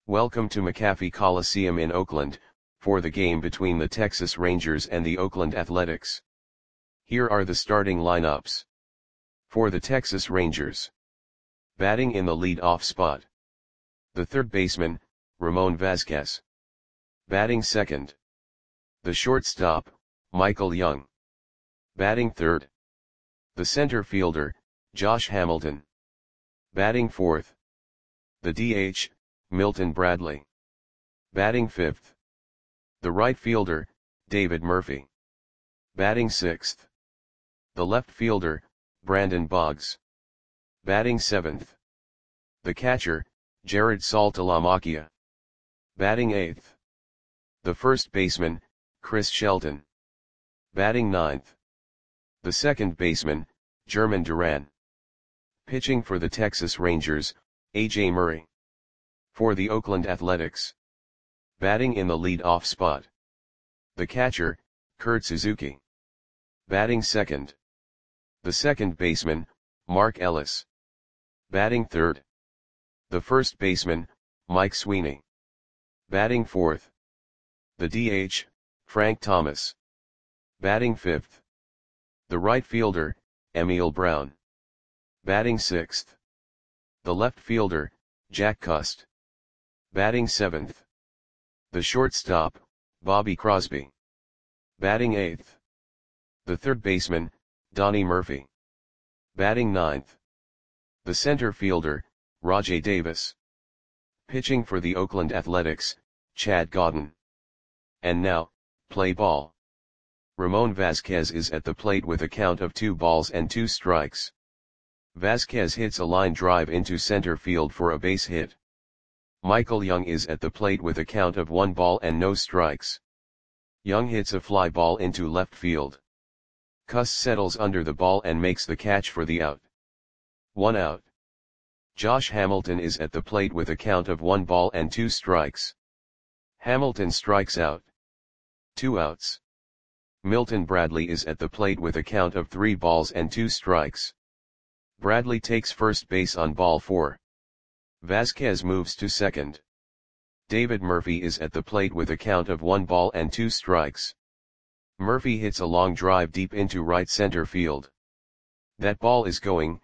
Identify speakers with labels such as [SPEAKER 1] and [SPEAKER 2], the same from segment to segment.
[SPEAKER 1] Welcome to McAfee Coliseum in Oakland, for the game between the Texas Rangers and the Oakland Athletics. Here are the starting lineups. For the Texas Rangers. Batting in the lead-off spot. The third baseman, Ramon Vazquez. Batting second. The shortstop, Michael Young. Batting third. The center fielder, Josh Hamilton. Batting fourth. The DH, Milton Bradley. Batting fifth. The right fielder, David Murphy. Batting sixth. The left fielder, Brandon Boggs. Batting seventh. The catcher, Jared Saltalamacchia. Batting eighth. The first baseman, Chris Shelton. Batting ninth. The second baseman, German Duran. Pitching for the Texas Rangers, A.J. Murray. For the Oakland Athletics. Batting in the lead-off spot. The catcher, Kurt Suzuki. Batting second. The second baseman, Mark Ellis. Batting third. The first baseman, Mike Sweeney. Batting fourth. The DH, Frank Thomas. Batting fifth. The right fielder, Emil Brown. Batting sixth. The left fielder, Jack Cust. Batting seventh. The shortstop, Bobby Crosby. Batting eighth. The third baseman, Donnie Murphy. Batting ninth. The center fielder, Rajai Davis. Pitching for the Oakland Athletics, Chad Godin. And now, play ball. Ramon Vazquez is at the plate with a count of 2 balls and 2 strikes. Vazquez hits a line drive into center field for a base hit. Michael Young is at the plate with a count of 1 ball and no strikes. Young hits a fly ball into left field. Cust settles under the ball and makes the catch for the out. 1 out. Josh Hamilton is at the plate with a count of 1 ball and 2 strikes. Hamilton strikes out. 2 outs. Milton Bradley is at the plate with a count of 3 balls and 2 strikes. Bradley takes first base on ball 4. Vazquez moves to second. David Murphy is at the plate with a count of 1 ball and 2 strikes. Murphy hits a long drive deep into right center field. That ball is gone.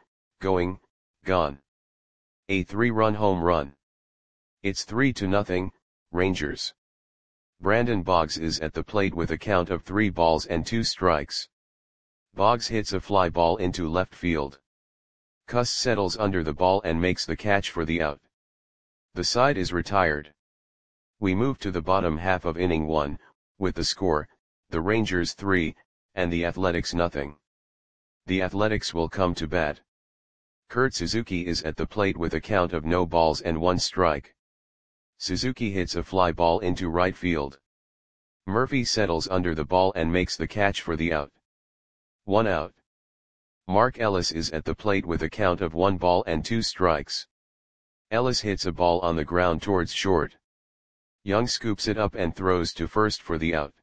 [SPEAKER 1] A 3-run home run. It's 3-0, Rangers. Brandon Boggs is at the plate with a count of 3 balls and 2 strikes. Boggs hits a fly ball into left field. Cust settles under the ball and makes the catch for the out. The side is retired. We move to the bottom half of inning 1, with the score, the Rangers 3, and the Athletics nothing. The Athletics will come to bat. Kurt Suzuki is at the plate with a count of no balls and 1 strike. Suzuki hits a fly ball into right field. Murphy settles under the ball and makes the catch for the out. 1 out. Mark Ellis is at the plate with a count of 1 ball and 2 strikes. Ellis hits a ball on the ground towards short. Young scoops it up and throws to first for the out.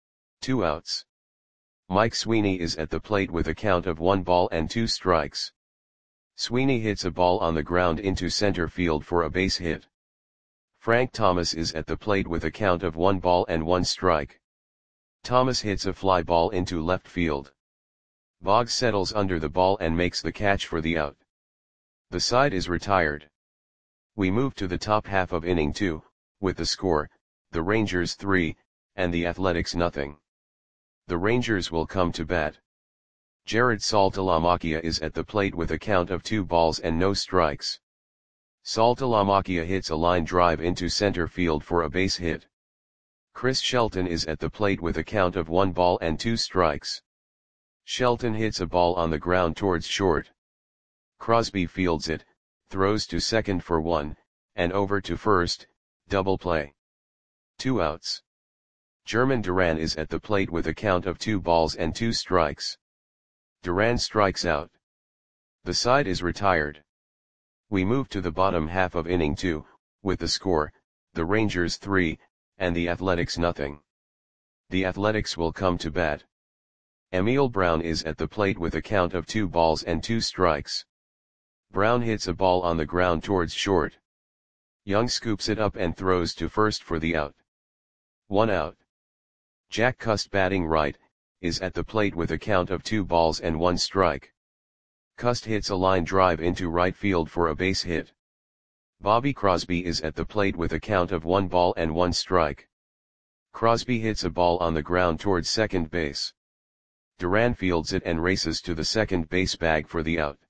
[SPEAKER 1] 2 outs. Mike Sweeney is at the plate with a count of 1 ball and 2 strikes. Sweeney hits a ball on the ground into center field for a base hit. Frank Thomas is at the plate with a count of 1 ball and 1 strike. Thomas hits a fly ball into left field. Boggs settles under the ball and makes the catch for the out. The side is retired. We move to the top half of inning 2, with the score, the Rangers 3, and the Athletics nothing. The Rangers will come to bat. Jared Saltalamacchia is at the plate with a count of 2 balls and no strikes. Saltalamacchia hits a line drive into center field for a base hit. Chris Shelton is at the plate with a count of 1 ball and 2 strikes. Shelton hits a ball on the ground towards short. Crosby fields it, throws to second for 1, and over to first, double play. 2 outs. German Duran is at the plate with a count of 2 balls and 2 strikes. Duran strikes out. The side is retired. We move to the bottom half of inning 2, with the score, the Rangers 3, and the Athletics nothing. The Athletics will come to bat. Emil Brown is at the plate with a count of 2 balls and 2 strikes. Brown hits a ball on the ground towards short. Young scoops it up and throws to first for the out. 1 out. Jack Cust batting right, is at the plate with a count of 2 balls and 1 strike. Cust hits a line drive into right field for a base hit. Bobby Crosby is at the plate with a count of 1 ball and 1 strike. Crosby hits a ball on the ground towards second base. Duran fields it and races to the second base bag for the out.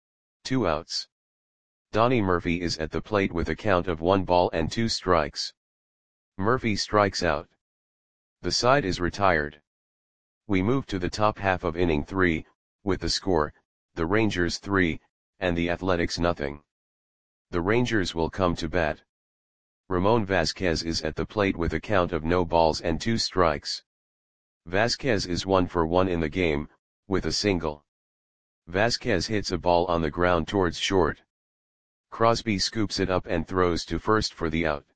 [SPEAKER 1] 2 outs. Donnie Murphy is at the plate with a count of 1 ball and 2 strikes. Murphy strikes out. The side is retired. We move to the top half of inning 3, with the score, the Rangers 3, and the Athletics nothing. The Rangers will come to bat. Ramon Vasquez is at the plate with a count of no balls and 2 strikes. Vasquez is 1 for 1 in the game, with a single. Vasquez hits a ball on the ground towards short. Crosby scoops it up and throws to first for the out.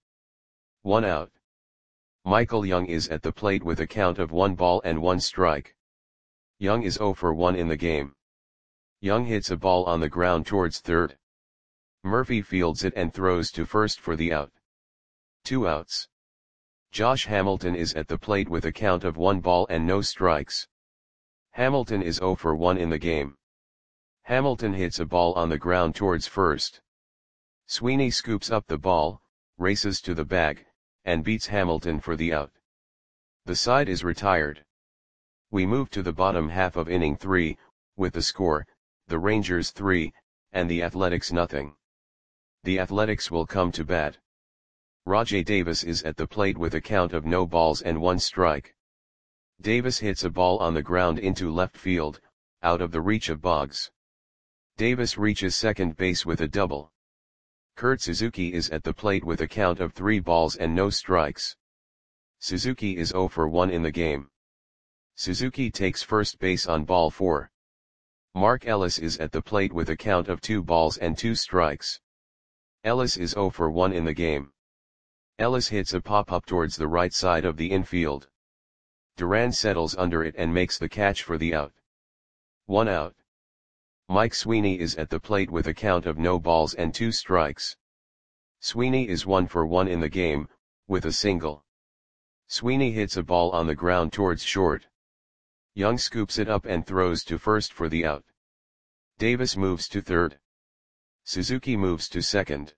[SPEAKER 1] 1 out. Michael Young is at the plate with a count of 1 ball and 1 strike. Young is 0 for 1 in the game. Young hits a ball on the ground towards third. Murphy fields it and throws to first for the out. 2 outs. Josh Hamilton is at the plate with a count of 1 ball and no strikes. Hamilton is 0 for 1 in the game. Hamilton hits a ball on the ground towards first. Sweeney scoops up the ball, races to the bag, and beats Hamilton for the out. The side is retired. We move to the bottom half of inning 3, with the score, the Rangers 3, and the Athletics nothing. The Athletics will come to bat. Rajai Davis is at the plate with a count of no balls and 1 strike. Davis hits a ball on the ground into left field, out of the reach of Boggs. Davis reaches second base with a double. Kurt Suzuki is at the plate with a count of 3 balls and no strikes. Suzuki is 0 for 1 in the game. Suzuki takes first base on ball 4. Mark Ellis is at the plate with a count of 2 balls and 2 strikes. Ellis is 0 for 1 in the game. Ellis hits a pop-up towards the right side of the infield. Duran settles under it and makes the catch for the out. 1 out. Mike Sweeney is at the plate with a count of no balls and 2 strikes. Sweeney is 1 for 1 in the game, with a single. Sweeney hits a ball on the ground towards short. Young scoops it up and throws to first for the out. Davis moves to third. Suzuki moves to second.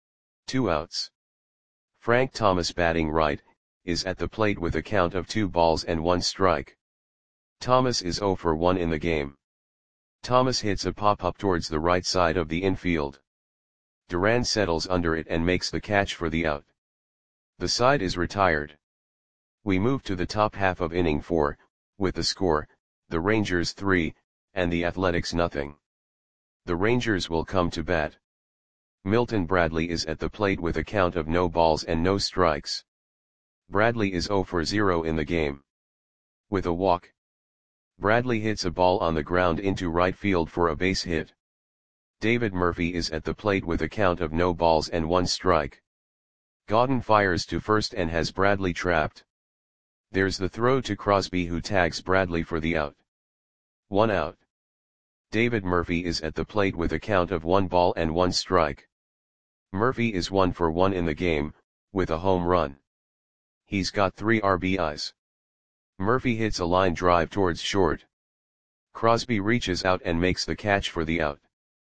[SPEAKER 1] 2 outs. Frank Thomas batting right, is at the plate with a count of 2 balls and 1 strike. Thomas is 0 for 1 in the game. Thomas hits a pop-up towards the right side of the infield. Duran settles under it and makes the catch for the out. The side is retired. We move to the top half of inning 4, with the score, the Rangers 3, and the Athletics nothing. The Rangers will come to bat. Milton Bradley is at the plate with a count of no balls and no strikes. Bradley is 0 for 0 in the game. With a walk. Bradley hits a ball on the ground into right field for a base hit. David Murphy is at the plate with a count of no balls and 1 strike. Gautin fires to first and has Bradley trapped. There's the throw to Crosby, who tags Bradley for the out. 1 out. David Murphy is at the plate with a count of 1 ball and 1 strike. Murphy is 1 for 1 in the game, with a home run. He's got 3 RBIs. Murphy hits a line drive towards short. Crosby reaches out and makes the catch for the out.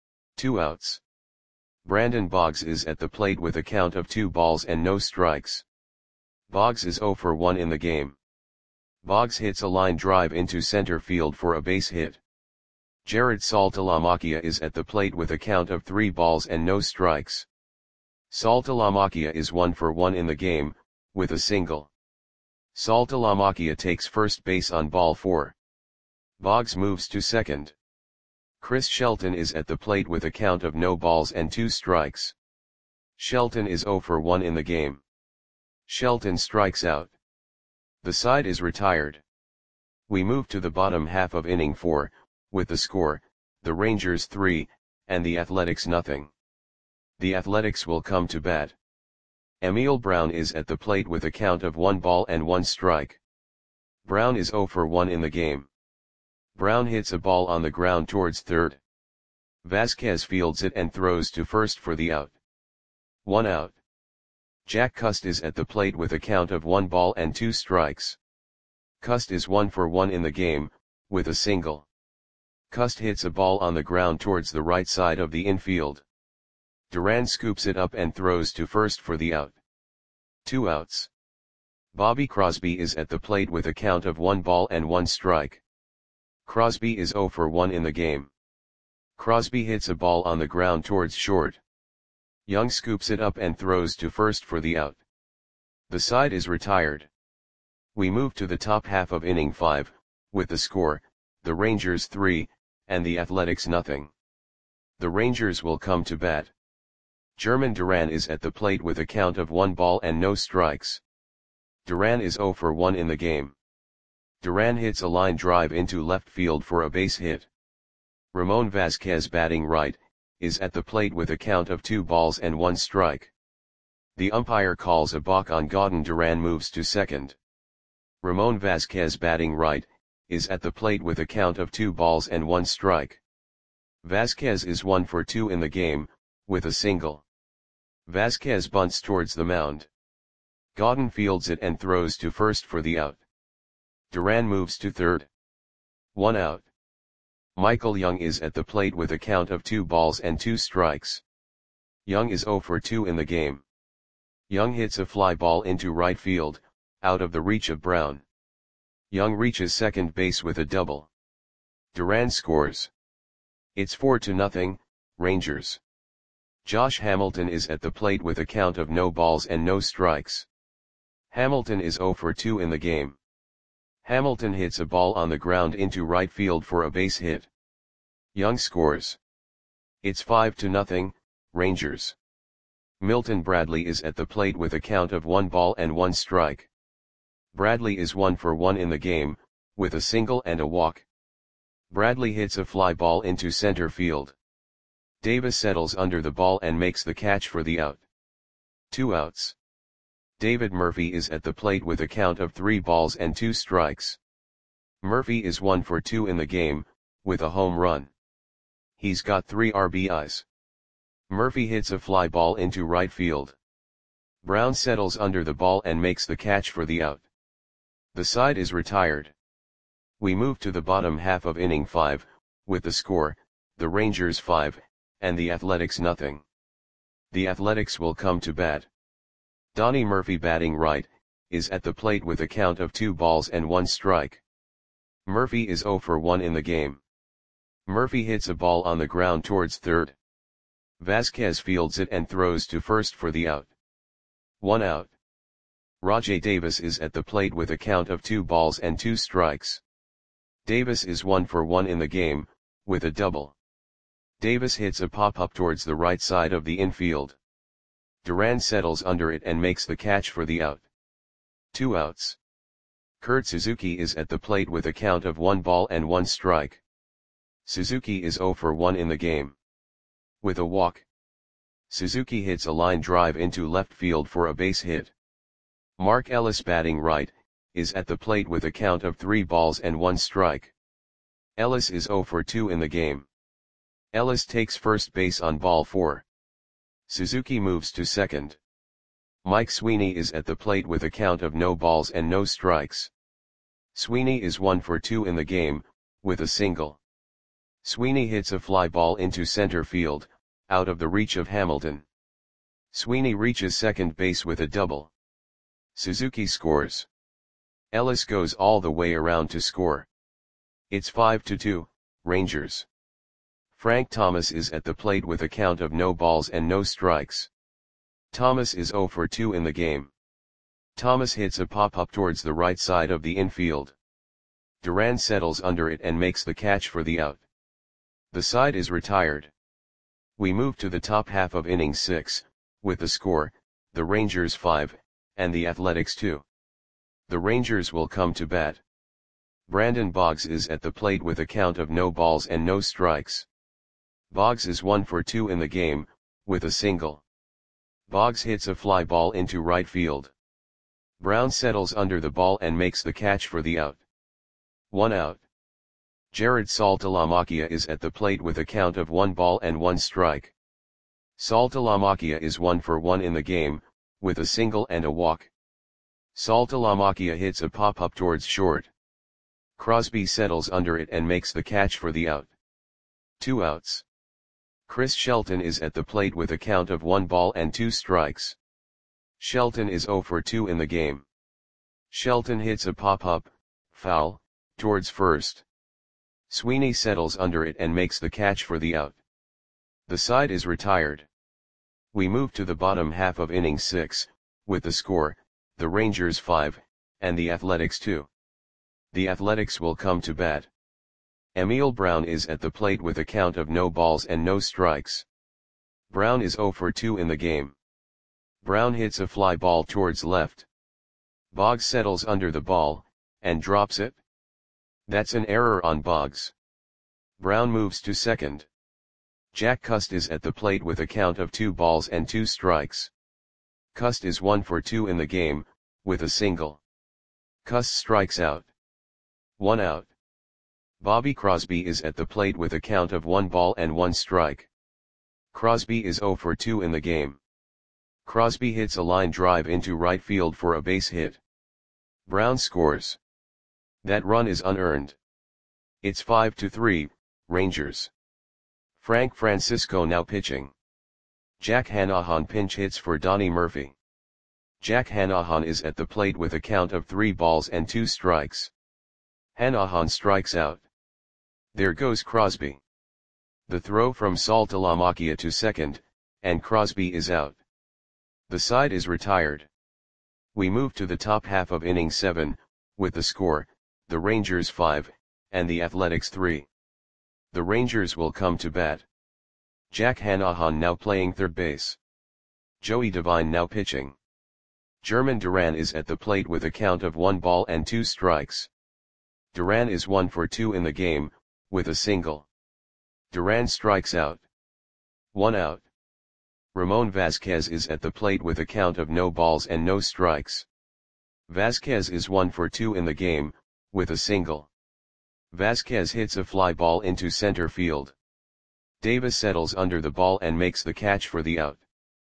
[SPEAKER 1] 2 outs. Brandon Boggs is at the plate with a count of 2 balls and no strikes. Boggs is 0 for 1 in the game. Boggs hits a line drive into center field for a base hit. Jared Saltalamacchia is at the plate with a count of 3 balls and no strikes. Saltalamacchia is 1 for 1 in the game, with a single. Saltalamacchia takes first base on ball 4. Boggs moves to second. Chris Shelton is at the plate with a count of no balls and 2 strikes. Shelton is 0 for 1 in the game. Shelton strikes out. The side is retired. We move to the bottom half of inning 4, with the score, the Rangers 3, and the Athletics nothing. The Athletics will come to bat. Emil Brown is at the plate with a count of 1 ball and 1 strike. Brown is 0 for 1 in the game. Brown hits a ball on the ground towards third. Vasquez fields it and throws to first for the out. 1 out. Jack Cust is at the plate with a count of 1 ball and 2 strikes. Cust is 1 for 1 in the game, with a single. Cust hits a ball on the ground towards the right side of the infield. Duran scoops it up and throws to first for the out. 2 outs. Bobby Crosby is at the plate with a count of 1 ball and 1 strike. Crosby is 0 for 1 in the game. Crosby hits a ball on the ground towards short. Young scoops it up and throws to first for the out. The side is retired. We move to the top half of inning 5, with the score, the Rangers 3, and the Athletics nothing. The Rangers will come to bat. German Duran is at the plate with a count of 1 ball and no strikes. Duran is 0 for 1 in the game. Duran hits a line drive into left field for a base hit. Ramon Vasquez, batting right, is at the plate with a count of 2 balls and 1 strike. The umpire calls a balk on Gaudin. Duran moves to second. Ramon Vasquez, batting right, is at the plate with a count of 2 balls and 1 strike. Vasquez is 1 for 2 in the game, with a single. Vasquez bunts towards the mound. Gaudin fields it and throws to first for the out. Duran moves to third. 1 out. Michael Young is at the plate with a count of 2 balls and 2 strikes. Young is 0 for 2 in the game. Young hits a fly ball into right field, out of the reach of Brown. Young reaches second base with a double. Duran scores. It's 4-0, Rangers. Josh Hamilton is at the plate with a count of no balls and no strikes. Hamilton is 0 for 2 in the game. Hamilton hits a ball on the ground into right field for a base hit. Young scores. It's 5-0, Rangers. Milton Bradley is at the plate with a count of 1 ball and 1 strike. Bradley is 1 for 1 in the game, with a single and a walk. Bradley hits a fly ball into center field. Davis settles under the ball and makes the catch for the out. 2 outs. David Murphy is at the plate with a count of 3 balls and 2 strikes. Murphy is 1 for 2 in the game, with a home run. He's got 3 RBIs. Murphy hits a fly ball into right field. Brown settles under the ball and makes the catch for the out. The side is retired. We move to the bottom half of inning 5, with the score, the Rangers 5, and the Athletics nothing. The Athletics will come to bat. Donnie Murphy, batting right, is at the plate with a count of 2 balls and 1 strike. Murphy is 0 for 1 in the game. Murphy hits a ball on the ground towards third. Vasquez fields it and throws to first for the out. 1 out. Rajai Davis is at the plate with a count of 2 balls and 2 strikes. Davis is 1 for 1 in the game, with a double. Davis hits a pop-up towards the right side of the infield. Duran settles under it and makes the catch for the out. 2 outs. Kurt Suzuki is at the plate with a count of 1 ball and 1 strike. Suzuki is 0 for 1 in the game. With a walk. Suzuki hits a line drive into left field for a base hit. Mark Ellis, batting right, is at the plate with a count of 3 balls and 1 strike. Ellis is 0 for 2 in the game. Ellis takes first base on ball 4. Suzuki moves to second. Mike Sweeney is at the plate with a count of no balls and no strikes. Sweeney is 1 for 2 in the game, with a single. Sweeney hits a fly ball into center field, out of the reach of Hamilton. Sweeney reaches second base with a double. Suzuki scores. Ellis goes all the way around to score. It's 5-2, Rangers. Frank Thomas is at the plate with a count of no balls and no strikes. Thomas is 0 for 2 in the game. Thomas hits a pop-up towards the right side of the infield. Duran settles under it and makes the catch for the out. The side is retired. We move to the top half of inning 6, with the score, the Rangers 5, and the Athletics 2. The Rangers will come to bat. Brandon Boggs is at the plate with a count of no balls and no strikes. Boggs is 1 for 2 in the game, with a single. Boggs hits a fly ball into right field. Brown settles under the ball and makes the catch for the out. 1 out. Jared Saltalamacchia is at the plate with a count of 1 ball and 1 strike. Saltalamacchia is 1 for 1 in the game, with a single and a walk. Saltalamacchia hits a pop-up towards short. Crosby settles under it and makes the catch for the out. 2 outs. Chris Shelton is at the plate with a count of 1 ball and 2 strikes. Shelton is 0 for 2 in the game. Shelton hits a pop-up, foul, towards first. Sweeney settles under it and makes the catch for the out. The side is retired. We move to the bottom half of inning 6, with the score, the Rangers 5, and the Athletics 2. The Athletics will come to bat. Emil Brown is at the plate with a count of no balls and no strikes. Brown is 0 for 2 in the game. Brown hits a fly ball towards left. Boggs settles under the ball, and drops it. That's an error on Boggs. Brown moves to second. Jack Cust is at the plate with a count of 2 balls and 2 strikes. Cust is 1 for 2 in the game, with a single. Cust strikes out. 1 out. Bobby Crosby is at the plate with a count of 1 ball and 1 strike. Crosby is 0 for 2 in the game. Crosby hits a line drive into right field for a base hit. Brown scores. That run is unearned. It's 5-3, Rangers. Frank Francisco now pitching. Jack Hanahan pinch hits for Donnie Murphy. Jack Hanahan is at the plate with a count of 3 balls and 2 strikes. Hanahan strikes out. There goes Crosby. The throw from Saltalamacchia to second, and Crosby is out. The side is retired. We move to the top half of inning 7, with the score, the Rangers 5, and the Athletics 3. The Rangers will come to bat. Jack Hanahan now playing third base. Joey Devine now pitching. German Duran is at the plate with a count of 1 ball and 2 strikes. Duran is 1 for 2 in the game, with a single. Duran strikes out. 1 out. Ramon Vasquez is at the plate with a count of no balls and no strikes. Vasquez is 1 for 2 in the game, with a single. Vasquez hits a fly ball into center field. Davis settles under the ball and makes the catch for the out.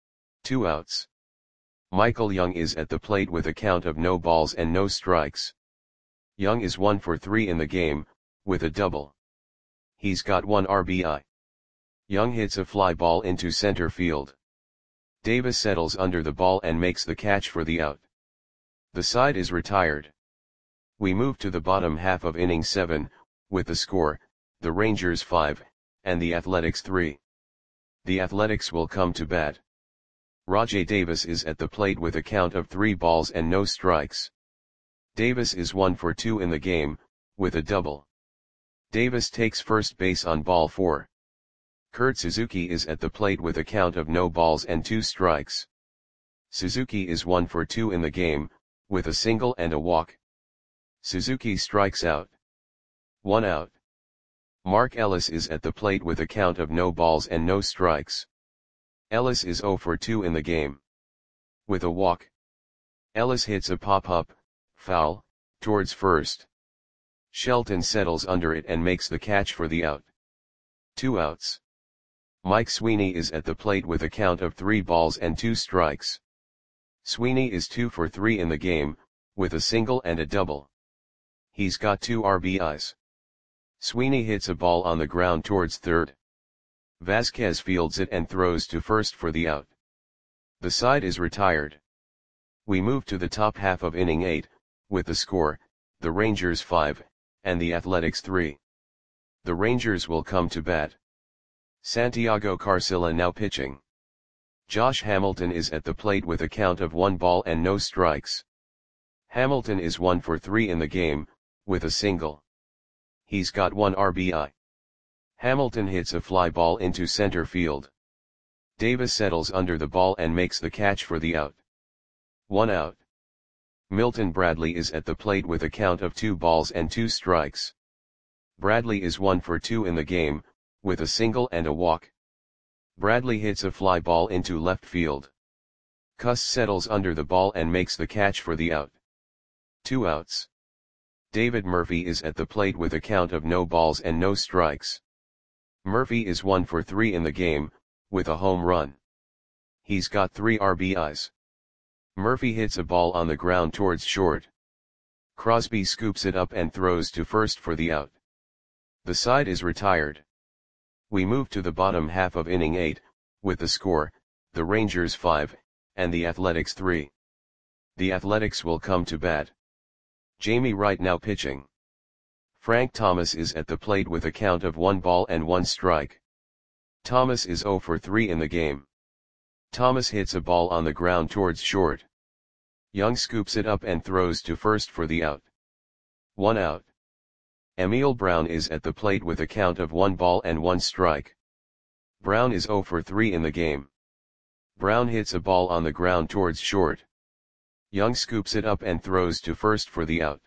[SPEAKER 1] 2 outs. Michael Young is at the plate with a count of no balls and no strikes. Young is 1 for 3 in the game, with a double. He's got 1 RBI. Young hits a fly ball into center field. Davis settles under the ball and makes the catch for the out. The side is retired. We move to the bottom half of inning 7, with the score, the Rangers 5, and the Athletics 3. The Athletics will come to bat. Rajai Davis is at the plate with a count of 3 balls and no strikes. Davis is 1 for 2 in the game, with a double. Davis takes first base on ball 4. Kurt Suzuki is at the plate with a count of no balls and 2 strikes. Suzuki is 1 for 2 in the game, with a single and a walk. Suzuki strikes out. 1 out. Mark Ellis is at the plate with a count of no balls and no strikes. Ellis is 0 for 2 in the game. With a walk. Ellis hits a pop-up, foul, towards first. Shelton settles under it and makes the catch for the out. 2 outs. Mike Sweeney is at the plate with a count of 3 balls and 2 strikes. Sweeney is 2 for 3 in the game, with a single and a double. He's got 2 RBIs. Sweeney hits a ball on the ground towards third. Vasquez fields it and throws to first for the out. The side is retired. We move to the top half of inning 8, with the score, the Rangers 5, and the Athletics 3. The Rangers will come to bat. Santiago Carcilla now pitching. Josh Hamilton is at the plate with a count of 1 ball and no strikes. Hamilton is 1 for 3 in the game, with a single. He's got 1 RBI. Hamilton hits a fly ball into center field. Davis settles under the ball and makes the catch for the out. 1 out. Milton Bradley is at the plate with a count of 2 balls and 2 strikes. Bradley is 1 for 2 in the game, with a single and a walk. Bradley hits a fly ball into left field. Cust settles under the ball and makes the catch for the out. 2 outs. David Murphy is at the plate with a count of no balls and no strikes. Murphy is 1 for 3 in the game, with a home run. He's got 3 RBIs. Murphy hits a ball on the ground towards short. Crosby scoops it up and throws to first for the out. The side is retired. We move to the bottom half of inning 8, with the score, the Rangers 5, and the Athletics 3. The Athletics will come to bat. Jamie Wright now pitching. Frank Thomas is at the plate with a count of 1 ball and 1 strike. Thomas is 0 for 3 in the game. Thomas hits a ball on the ground towards short. Young scoops it up and throws to first for the out. 1 out. Emil Brown is at the plate with a count of 1 ball and 1 strike. Brown is 0 for 3 in the game. Brown hits a ball on the ground towards short. Young scoops it up and throws to first for the out.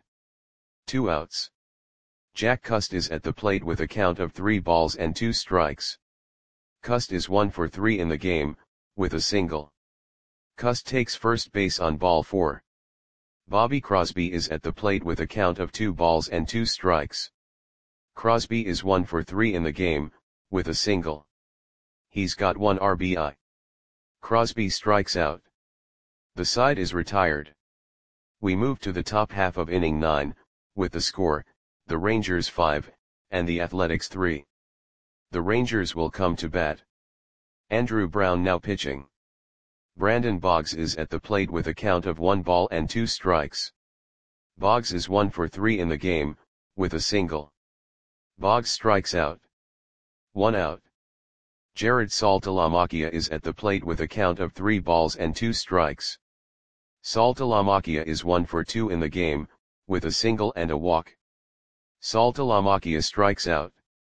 [SPEAKER 1] 2 outs. Jack Cust is at the plate with a count of 3 balls and 2 strikes. Cust is 1 for 3 in the game, with a single. Cust takes first base on ball 4. Bobby Crosby is at the plate with a count of 2 balls and 2 strikes. Crosby is 1 for 3 in the game, with a single. He's got 1 RBI. Crosby strikes out. The side is retired. We move to the top half of inning 9, with the score, the Rangers 5, and the Athletics 3. The Rangers will come to bat. Andrew Brown now pitching. Brandon Boggs is at the plate with a count of 1 ball and 2 strikes. Boggs is 1 for 3 in the game, with a single. Boggs strikes out. 1 out. Jared Saltalamacchia is at the plate with a count of 3 balls and 2 strikes. Saltalamacchia is 1 for 2 in the game, with a single and a walk. Saltalamacchia strikes out.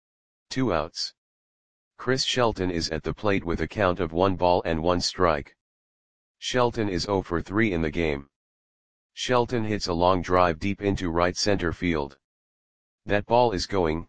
[SPEAKER 1] 2 outs. Chris Shelton is at the plate with a count of 1 ball and 1 strike. Shelton is 0 for 3 in the game. Shelton hits a long drive deep into right center field. That ball is gone.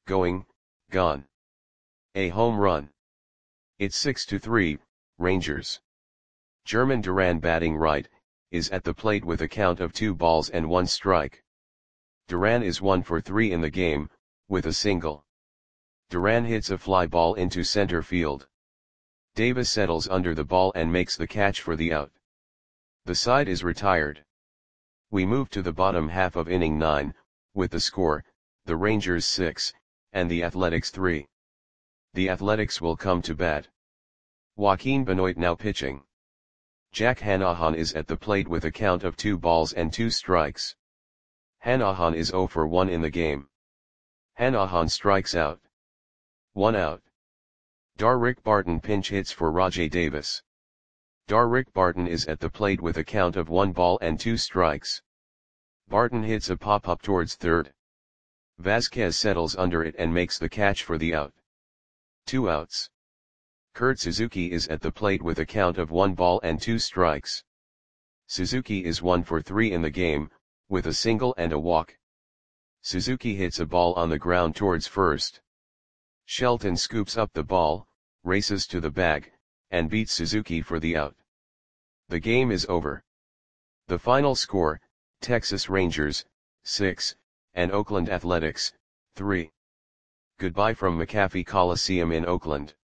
[SPEAKER 1] A home run. It's 6-3, Rangers. German Duran batting right, is at the plate with a count of 2 balls and 1 strike. Duran is 1 for 3 in the game, with a single. Duran hits a fly ball into center field. Davis settles under the ball and makes the catch for the out. The side is retired. We move to the bottom half of inning 9, with the score, the Rangers 6, and the Athletics 3. The Athletics will come to bat. Joaquin Benoit now pitching. Jack Hanahan is at the plate with a count of 2 balls and 2 strikes. Hanahan is 0 for 1 in the game. Hanahan strikes out. 1 out. Darrick Barton pinch hits for Rajai Davis. Darrick Barton is at the plate with a count of 1 ball and 2 strikes. Barton hits a pop-up towards third. Vasquez settles under it and makes the catch for the out. 2 outs. Kurt Suzuki is at the plate with a count of 1 ball and 2 strikes. Suzuki is 1 for 3 in the game, with a single and a walk. Suzuki hits a ball on the ground towards first. Shelton scoops up the ball, races to the bag, and beats Suzuki for the out. The game is over. The final score, Texas Rangers, 6, and Oakland Athletics, 3. Goodbye from McAfee Coliseum in Oakland.